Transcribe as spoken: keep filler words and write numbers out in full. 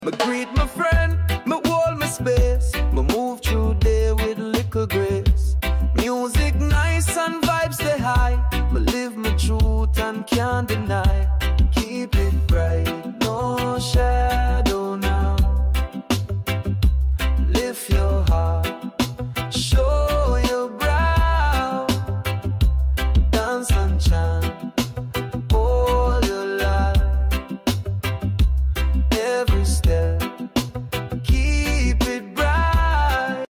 Me greet my friend, me hold my space. Me move through there with little grace. Music nice and vibes stay high. Me live my truth and can't deny.